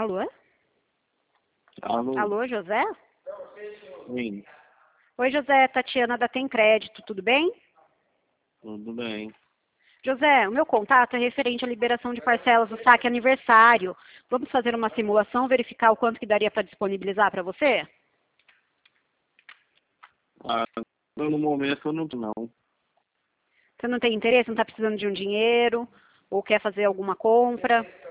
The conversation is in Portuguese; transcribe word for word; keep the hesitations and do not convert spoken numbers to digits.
Alô? Alô? Alô, José? Sim, Oi, José, Tatiana da Tem Crédito, tudo bem? tudo bem. José, o meu contato é referente à liberação de parcelas do saque aniversário. Vamos fazer uma simulação, verificar o quanto que daria para disponibilizar para você? Ah, no momento eu não tô, não. Você não tem interesse, não está precisando de um dinheiro? Ou quer fazer alguma compra?